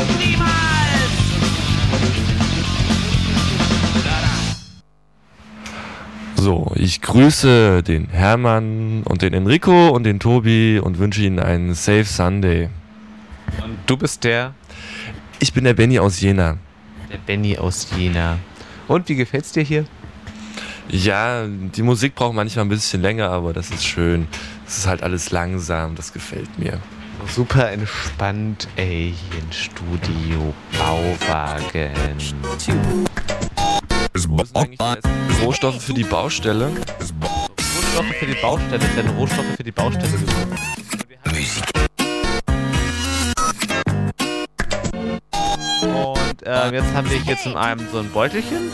Niemals! So, ich grüße den Hermann und den Enrico und den Tobi und wünsche Ihnen einen Safe Sunday. Und du bist der Ich bin der Benny aus Jena. Benny aus Jena. Und wie gefällt's dir hier? Ja, die Musik braucht manchmal ein bisschen länger, aber das ist schön. Es ist halt alles langsam, das gefällt mir. Super entspannt, ey, hier im Studio Bauwagen. Was sind eigentlich die Rohstoffe für die Baustelle? Rohstoffe für die Baustelle, denn Rohstoffe für die Baustelle gesucht. Und jetzt haben wir hier zum einen so ein Beutelchen.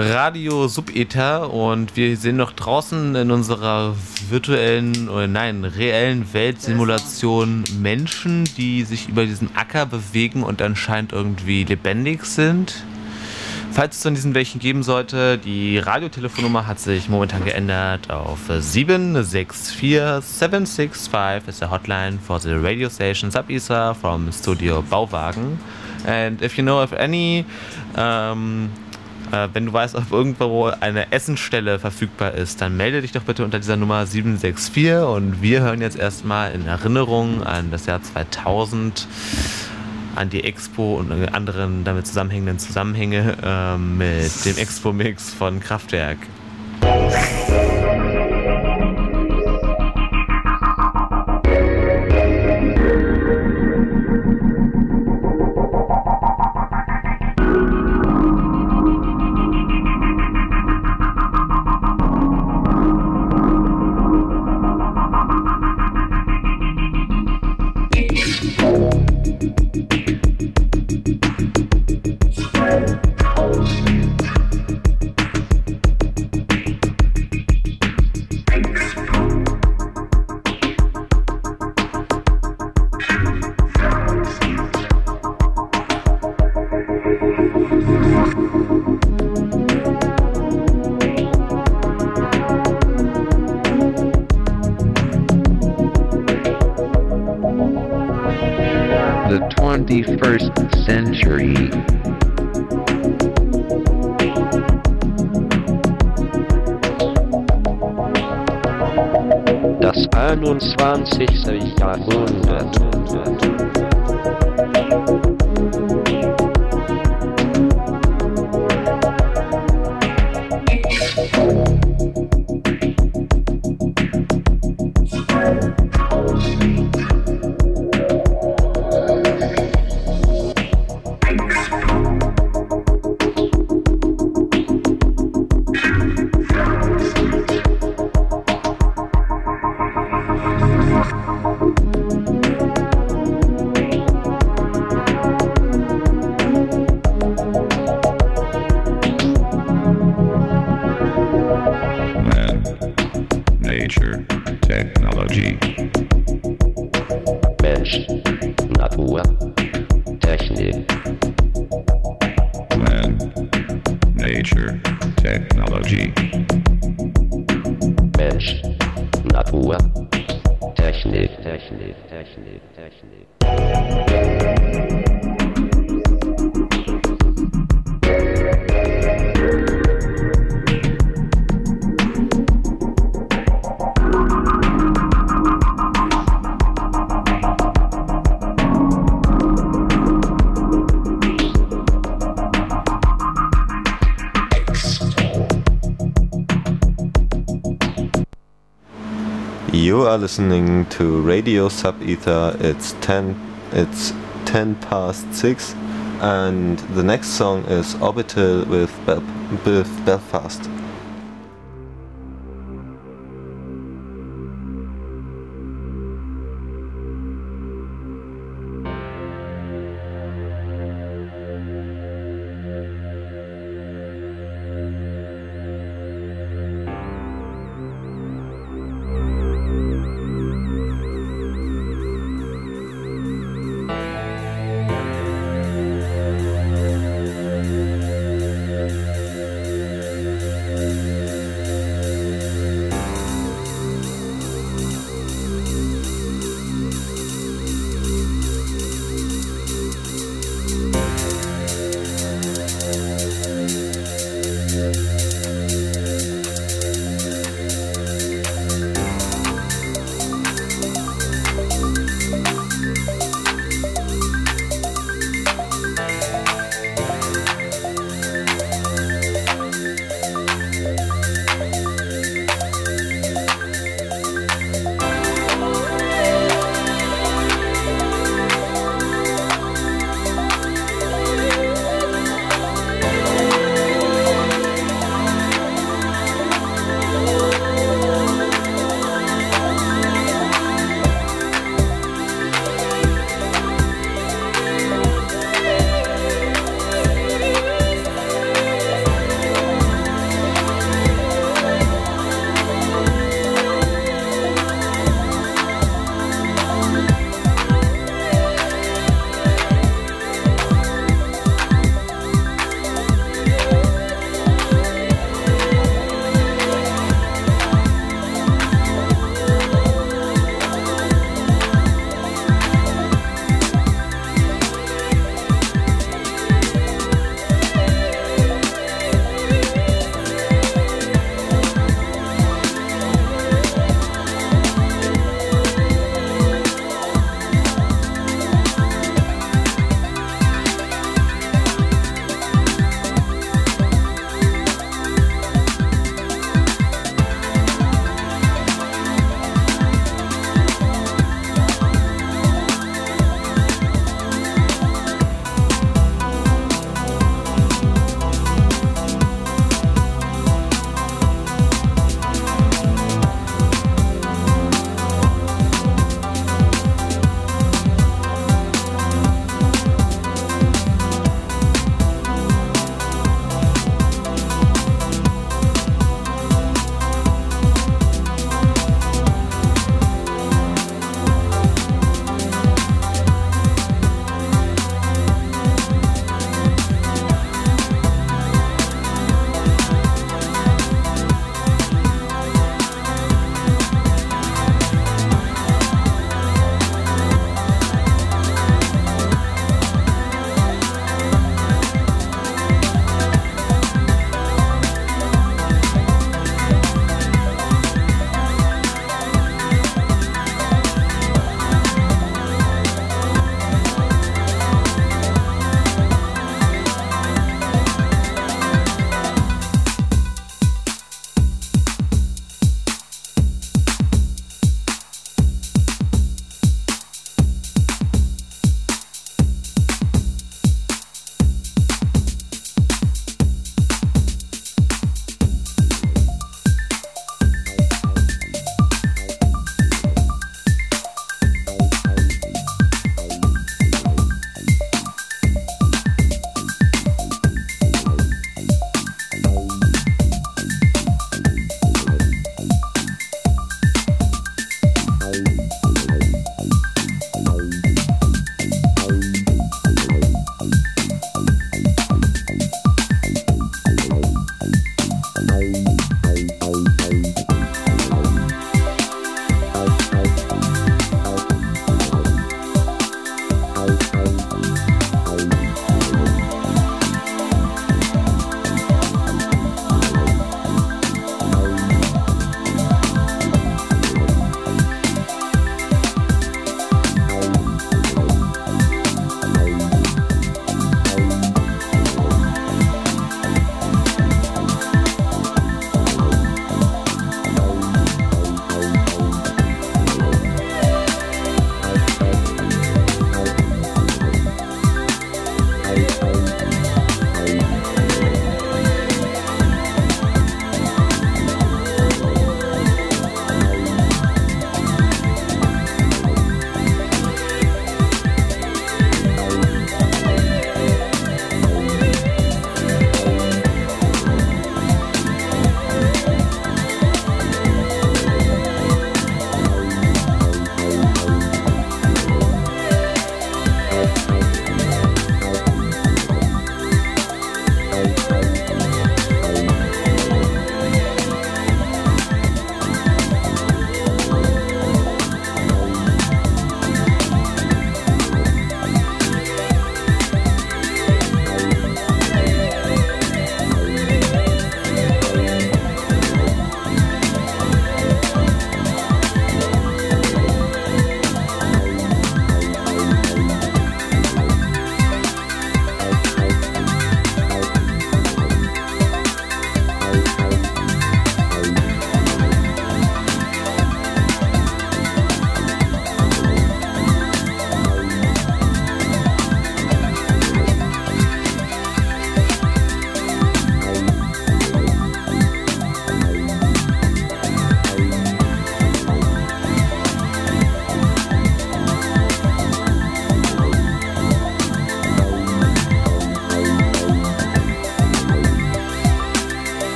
Radio Subether und wir sehen noch draußen in unserer reellen Weltsimulation Menschen, die sich über diesen Acker bewegen und anscheinend irgendwie lebendig sind. Falls es von diesen welchen geben sollte, die Radiotelefonnummer hat sich momentan geändert auf 764-765 ist der Hotline for the radio station Sub-Ether from Studio Bauwagen. And if you know of any, wenn du weißt, ob irgendwo eine Essensstelle verfügbar ist, dann melde dich doch bitte unter dieser Nummer 764 und wir hören jetzt erstmal in Erinnerung an das Jahr 2000 an die Expo und anderen damit zusammenhängenden Zusammenhänge mit dem Expo-Mix von Kraftwerk. The 21st century. Das 21. Jahrhundert. Nature, Technology. Mensch, Natur, Technik. Man, Nature, Technology. Mensch, Natur, Technik. You are listening to Radio Sub-Ether. It's 10 past 6 and the next song is Orbital with Belfast.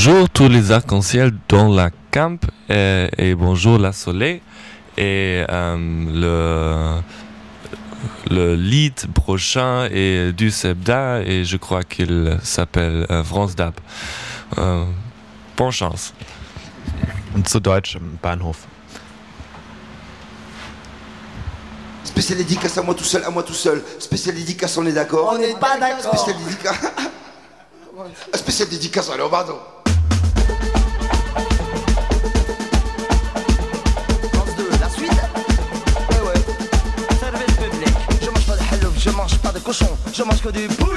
bonjour tous les arcs-en-ciel dans la camp et bonjour la soleil et le lead prochain est du Sebda et je crois qu'il s'appelle France Dab. Bonne chance. Und zu Deutsch im Bahnhof. Spécial dédicace à moi tout seul. Spécial dédicace, on est d'accord? On n'est pas d'accord. Spécial dédicace. Spécial dédicace, allez, pardon. La suite. Ouais. Service public. Je mange pas de hallouf, je mange pas de cochon. Je mange que du poulet.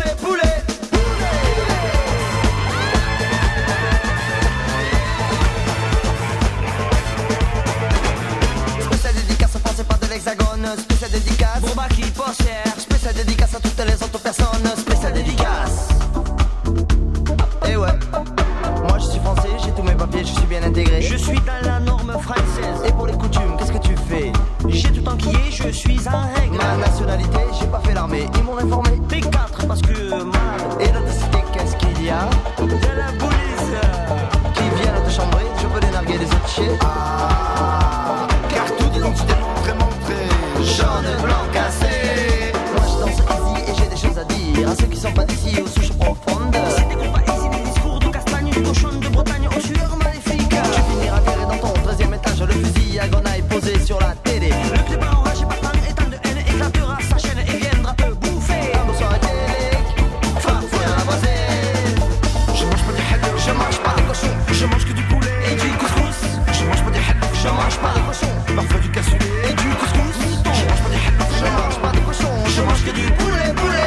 Spécial dédicace aux Français, pas de l'Hexagone. Spécial dédicace pour Baki, pas cher. Spécial dédicace à toutes les autres personnes. Spécial dédicace. Et ouais. Moi je suis français, j'ai tous mes papiers, je suis bien intégré. Je suis dans la norme française. Et pour les coutumes, qu'est-ce que tu fais? J'ai tout enquillé, je suis en règle. Ma nationalité, j'ai pas fait l'armée, ils m'ont informé. P4 parce que mal. Et dans ta cité, qu'est-ce qu'il y a? De la police qui vient te chambrer, je peux les narguer des autres chiens. Carte d'identité montrée. Jaune, blanc, cassé. Moi je danse easy et j'ai des choses à dire à ceux qui sont pas d'ici aux souches profondes. Si t'écoutes pas ici les discours de castagne, du cochon de Bretagne aux sueurs maléfiques, tu finiras terré dans ton 13e étage, le fusil à grenaille posé sur la télé. Le clip enragé par tant et tant de haine éclatera sa chaîne et viendra te bouffer. Un beau soir télé, farfouille à la voisine. Je mange pas des hallouf, Je mange pas de cochon, je mange que du poulet. et du couscous. Je mange pas des hallouf, Je mange pas de cochon, parfois du cassoulet. et du couscous. Je mange pas des hallouf, Je mange pas de cochon, je mange que du poulet.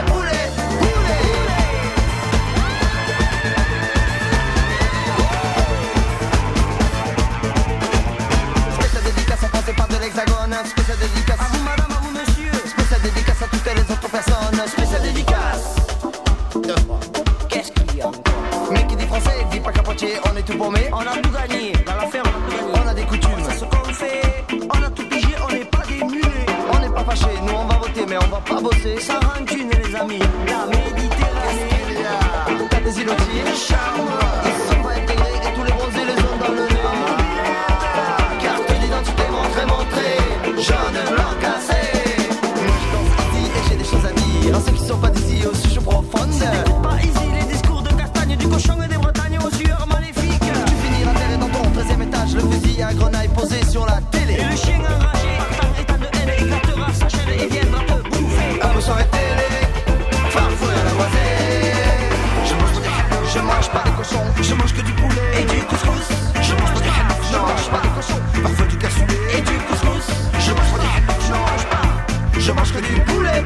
Spécial dédicace à Français, pas de l'Hexagone. Spécial dédicace à vous madame, à vous monsieur. Spécial dédicace à toutes les autres personnes. Spécial dédicace. Qu'est-ce qu'il y a? Mais qui dit français, dit pas capotier, on est tout paumé. On a tout gagné, dans l'affaire on a tout gagné. On a des coutumes, c'est ce qu'on fait. On a tout pigé, on n'est pas des mulets. On n'est pas fâchés, nous on va voter mais on va pas bosser. Sans rancune les amis, la Méditerranée. T'as des îlotiers, ils sont pas intégrés et tous les bronzés les ont dans le nez. Carte d'identité montrée. Jaune, blanc, cassé. Moi je danse ici et j'ai des choses à dire à ceux qui sont pas d'ici aux souches profondes. Si t'écoutes pas ici les discours de castagne, du cochon et des Bretagnes aux sueurs maléfiques, tu finiras terré dans ton 13e étage, le fusil à grenaille posé sur la télé. Et le chien enragé par tant et tant de haine éclatera sa chaîne et viendra te bouffer. Un beau soir télé, farfouille à la voisine. Je mange pas des cochons, je mange que du poulet. Et du couscous. Je mange pas des hallouf, Je mange pas de cochon parfois du cassoulet. et du couscous. Je mange pas des hallouf, Je mange pas. je mange que du poulet.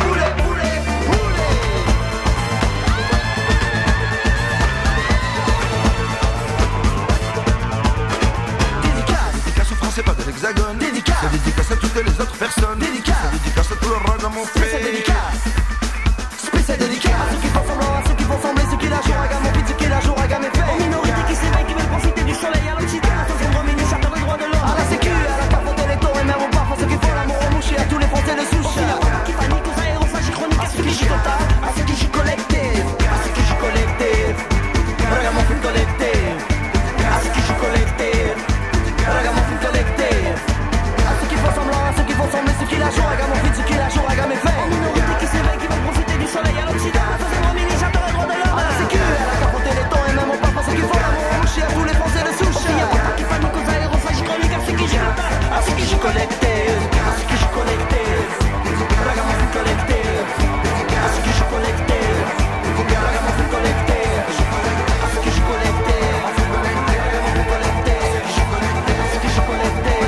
Dédicace aux Français, pas de l'Hexagone. Dédicace. C'est dédicace à toutes les autres personnes. Dédicace. C'est dédicace à tout le ragamuffin. Spécial dédicace. Spécial dédicace à ceux qui font semblant, à ceux qui font sembler, ceux qui la jouent à gamme, ceux qui la jouent à gamme et fait. Aux minorités qui s'éveillent, qui veulent profiter du soleil, à l'Occident, à son syndrome initiateur des droits de l'homme. À la sécu, à la capote et les taux, et même aux parfums, ceux qui font l'amour aux mouches et à tous les Français de souche. Qui paniquent aux aérophages chroniques, à ceux qui jouent total, à ceux qui jouent collectif, à ceux qui jouent collectif. Ragamuffin collectif, à ceux qui jouent collectif. Ragamuffin collectif, à ceux qui font semblant, à ceux qui font sembler, ceux qui la jouent à gamme, ceux qui la jouent à gamme et fait. Aux minorités qui s'éveillent, qui veulent profiter du soleil, à l'Occident, à son syndrome initiateur des droits de l'homme. À la sécu, à la capote et les taux, et même aux parfums, ceux qui font l'amour aux mouches et à tous les Français de souche. Qui paniquent aux aérophages chroniques, à ceux qui jouent total, à ceux qui jouent collectif, à ceux qui jouent collectif. Ragamuffin collectif, à ceux qui jouent collectif. Ragamuffin collectif, à ceux qui jouent collectif. Ragamuffin collectif, à ceux qui jouent collectif. Ragamuffin collectif, à ceux qui jouent collectif.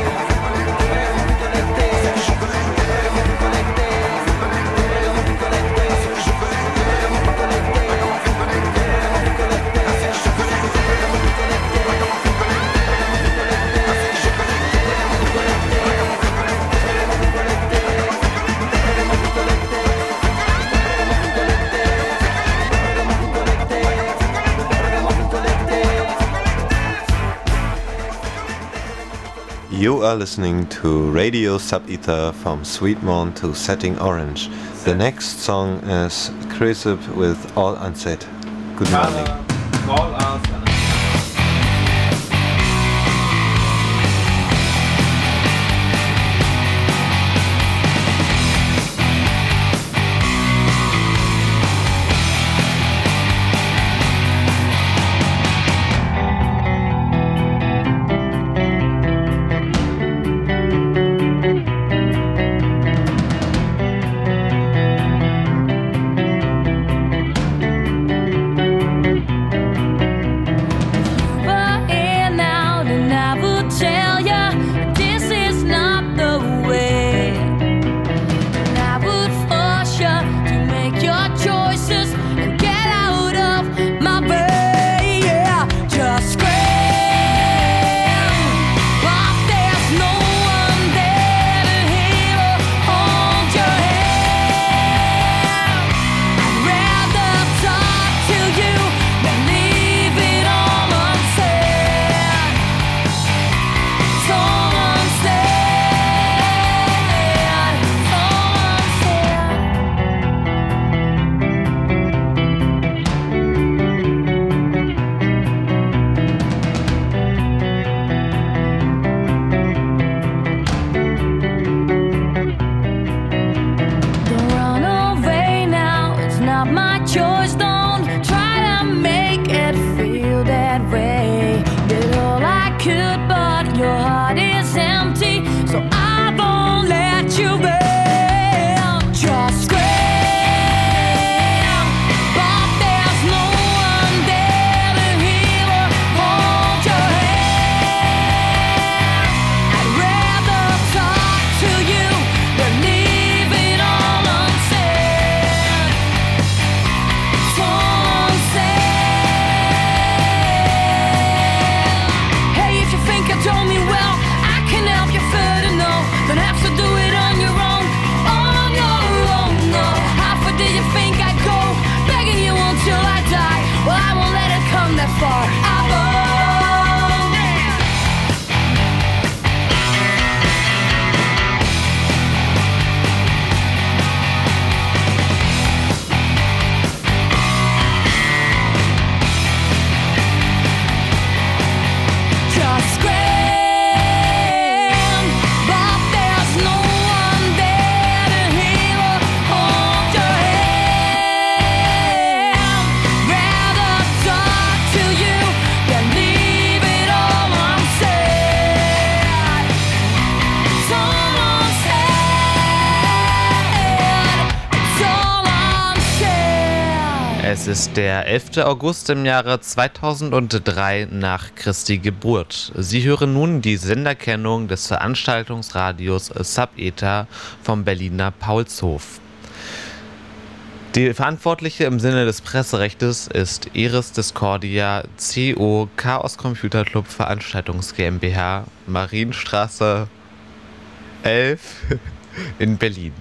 Ragamuffin collectif, Ragamuffin collectif, à ceux qui jouent collectif. Ragamuffin collectif, Ragamuffin collectif, à ceux qui jouent collectif. Ragamuffin collectif, Ragamuffin collectif, à ceux qui jouent You are listening to Radio Sub-Ether from Sweetmorn to Setting Orange. The next song is Crisp with All Unsaid. Good morning. Call us. Es ist der 11. August im Jahre 2003 nach Christi Geburt. Sie hören nun die Senderkennung des Veranstaltungsradios Sub Eta vom Berliner Paulshof. Die Verantwortliche im Sinne des Presserechtes ist Iris Discordia, CO Chaos Computer Club Veranstaltungs GmbH, Marienstraße 11 in Berlin.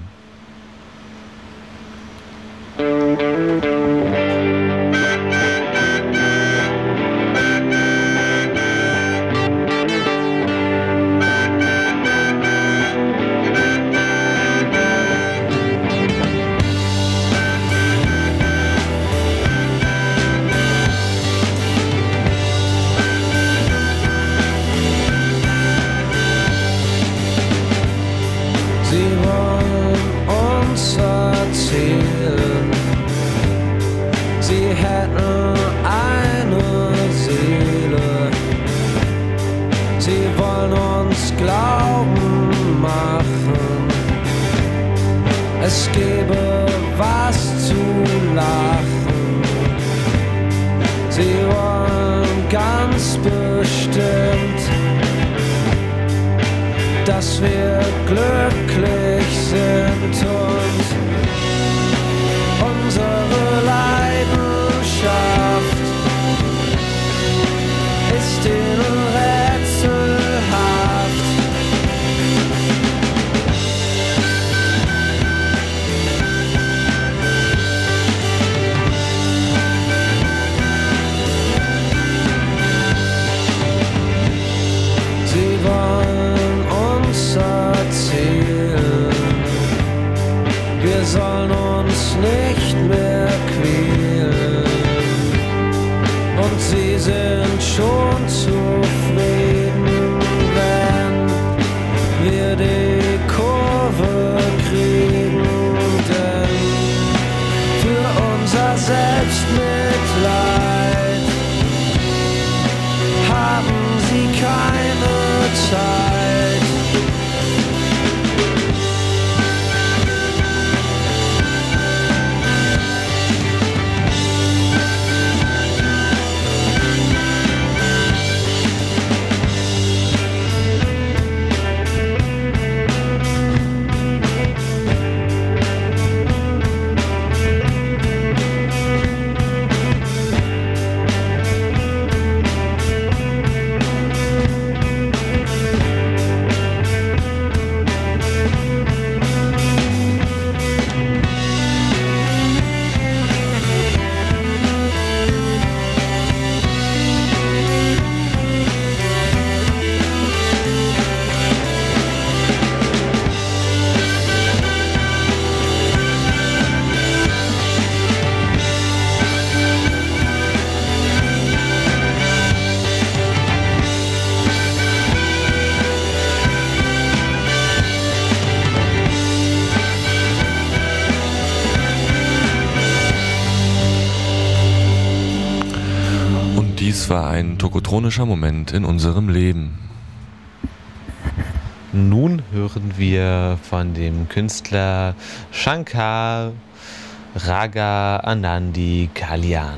Es gäbe was zu lachen. Sie wollen ganz bestimmt, dass wir glücklich sind und unsere Leidenschaft ist ihnen rätselhaft. Wir sollen uns nicht mehr quälen und sie sind schon zufrieden, wenn wir die Kurve kriegen, denn für unser Selbstmitleid haben sie keine Zeit. Dies war ein tokotronischer Moment in unserem Leben. Nun hören wir von dem Künstler Shankar Raga Anandi Kalyan.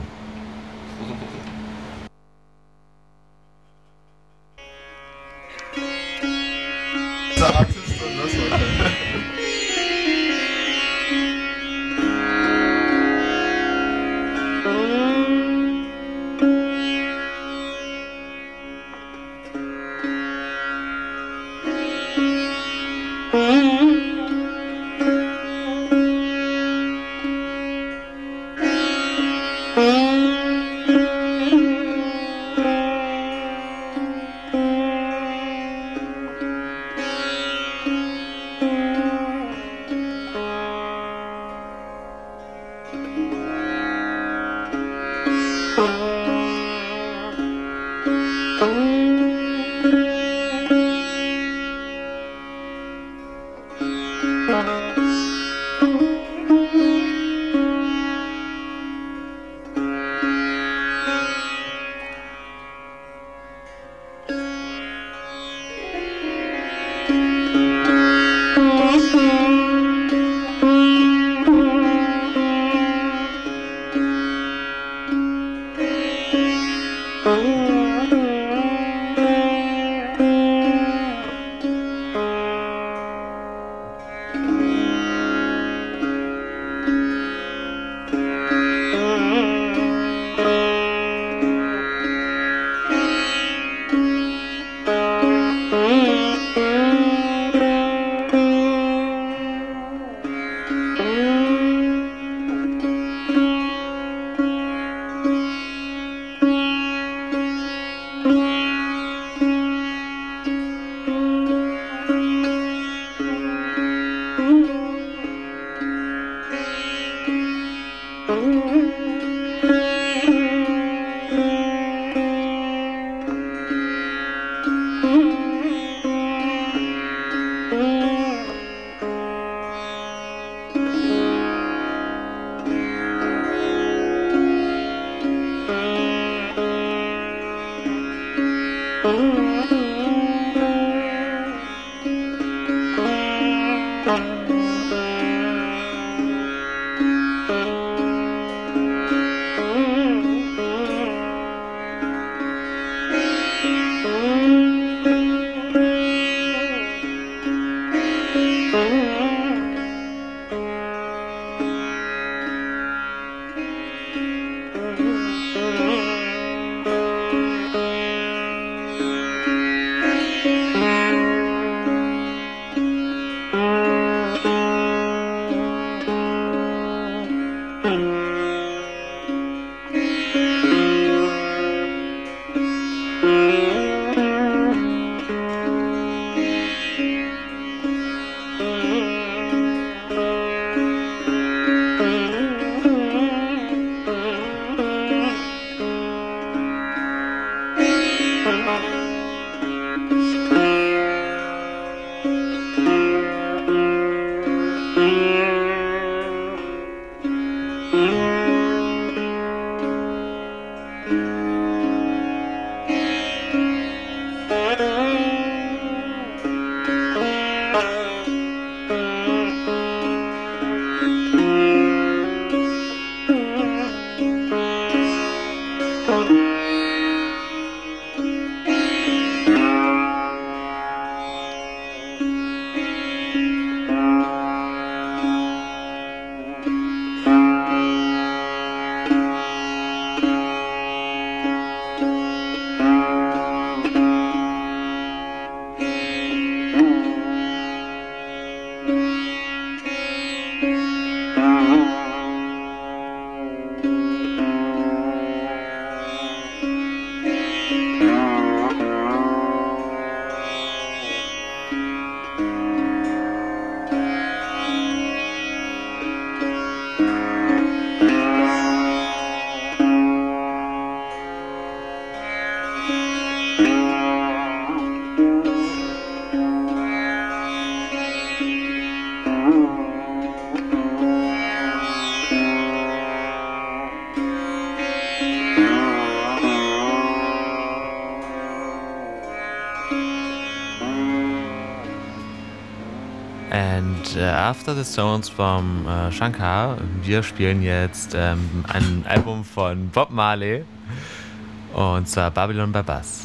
And after the Stones from Shankar, wir spielen jetzt ein Album von Bob Marley, und zwar Babylon by Bus.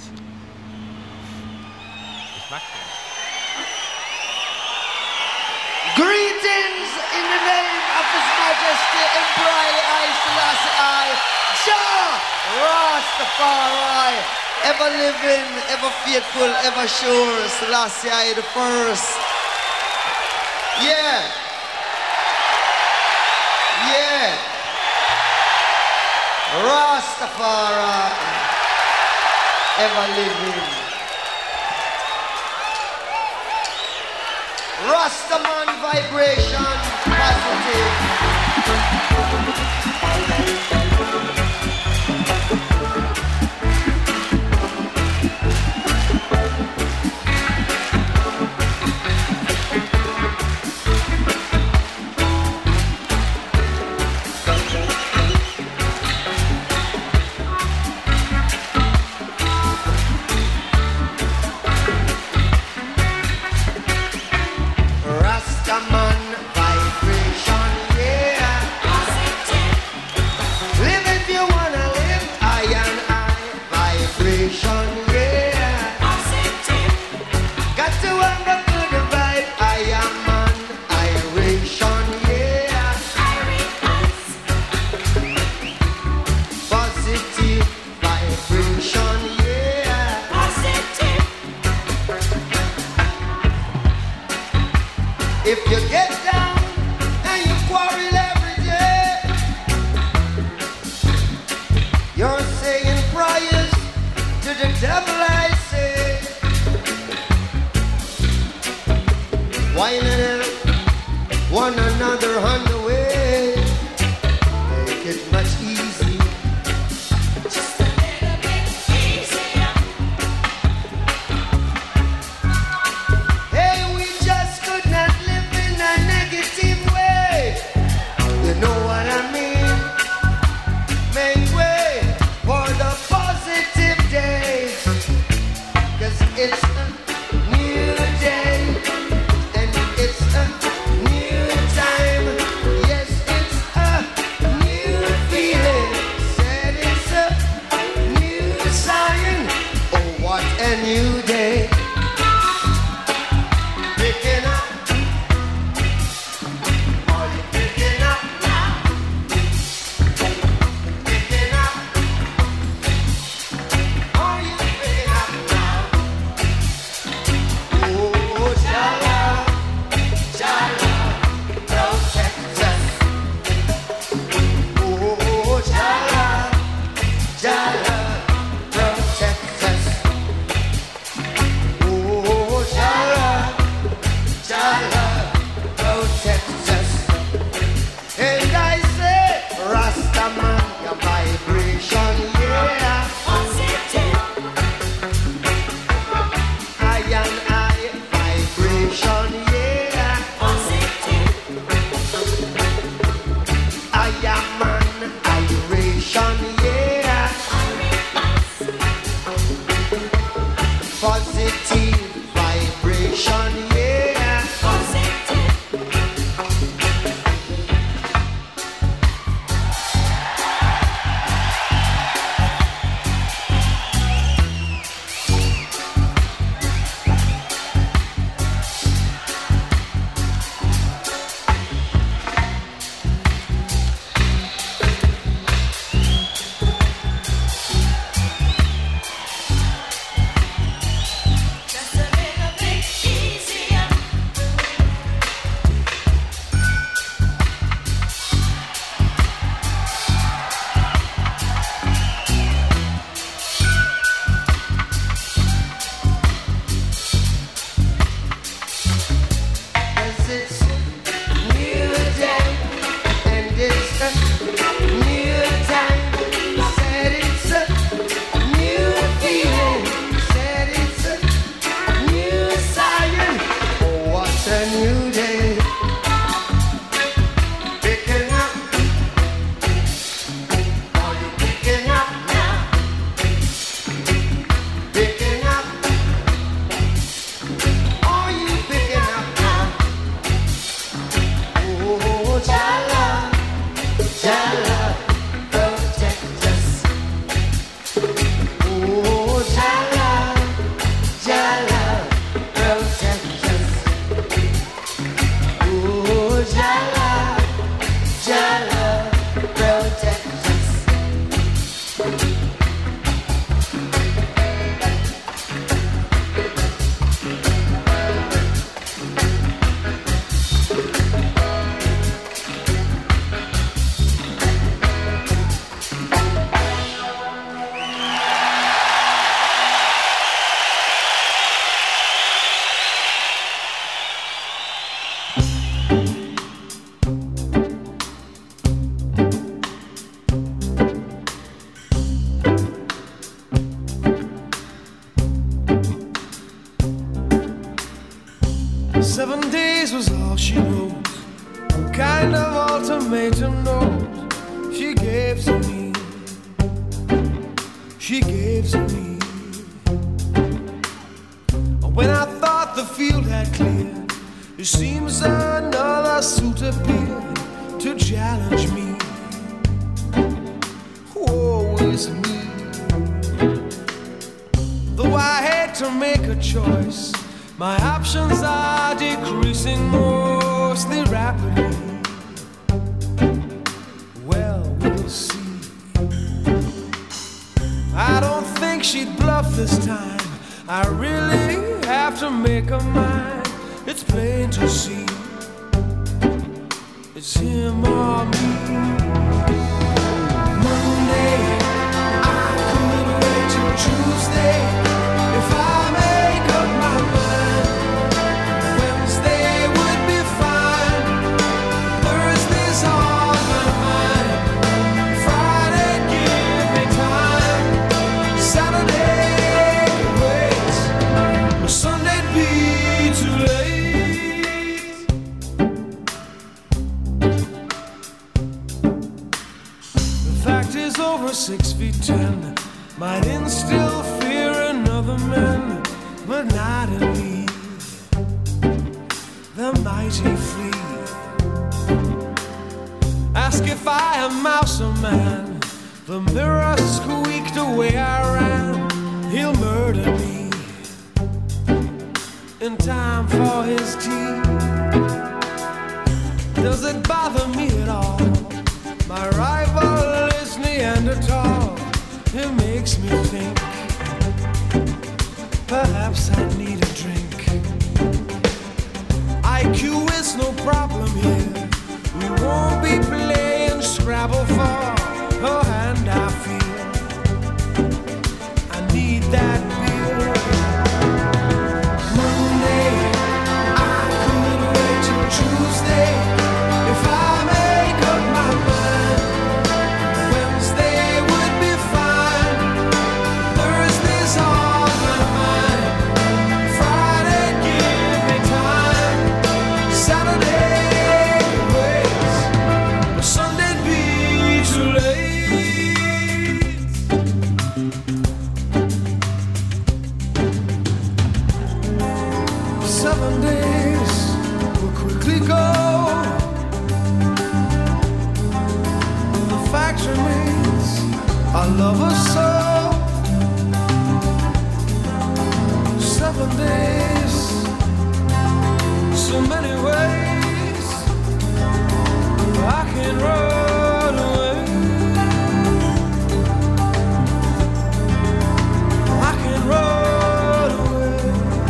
Greetings in the name of His Majesty Emperor I Selassie I, Jah Rastafari, ever living, ever faithful, ever sure, Selassie I the first. Yeah. Yeah. Rastafari, ever living. Rastaman vibration, positive. Rastaman vibration, yeah. Live if you wanna live, I and I. Vibration, yeah. Got to have a good vibe, I am man. Iration, yeah. Positive vibration, yeah. If you get down and you quarrel every day, you're saying prayers to the devil, I say. Why not help one another on the way? Make it much easier. Just a little bit easier. Hey, we just could not live in a negative way. You know what I mean? Make way for the positive days. 'Cause it's a new day and it's a new time. 7 days was all she wrote, a kind of ultimatum note she gave to me. She gave to me. When I thought the field had cleared, it seems another suit appeared to challenge me. Woe is me. Though I hate to make a choice, my options are decreasing mostly rapidly. Well, we'll see. I don't think she'd bluff this time. I really have to make a mind. It's plain to see. It's him or me. Monday, I could wait till Tuesday if I make up my mind. Wednesday would be fine. Thursday's on my mind. Friday, give me time. Saturday, wait. But Sunday'd be too late. The fact is, over 6 feet 10 might instill fear in other men, but not in me. The mighty flee. Ask if I am mouse or man. The mirror squeaked the way I ran. He'll murder me in time for his tea. Does it bother me at all? My rival is Neanderthal. It makes me think perhaps I need a drink. IQ is no problem here. We won't be playing Scrabble for a hand I feel. I need that beer. Monday, I could wait till Tuesday if I make up my mind. Wednesday would be fine. Thursday's on my mind. Friday, give me time. Saturday, wait. But Sunday'd be too late. 7 days will quickly go. The fact remains, I love her so. 7 days, so many ways I can run away. I can run away.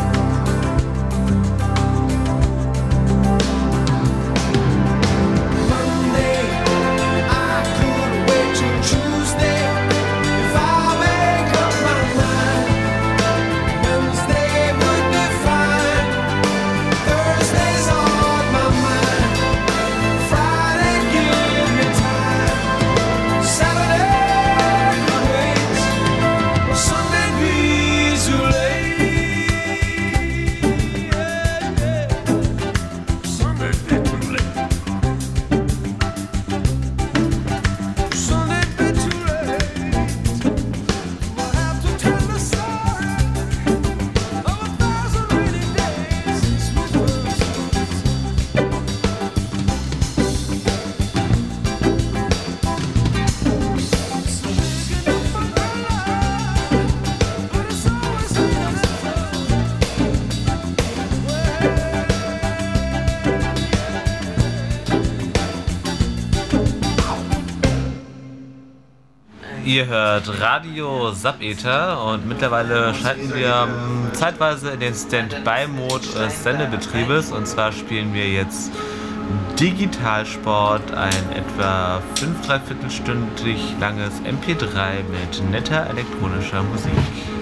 Monday, I could wait till Tuesday if I make up my mind. Wednesday would be fine. Thursday's on my mind. Friday, give me time. Saturday could wait. But Sunday'd be too late. Sunday'd be too late. Sunday'd be too late. We'll have to tell the story of 1,000 rainy days since we first Ihr hört Radio Subether und mittlerweile schalten wir zeitweise in den Stand-by-Mode des Sendebetriebes, und zwar spielen wir jetzt Digitalsport, ein etwa 5-3/4-stündig langes MP3 mit netter elektronischer Musik.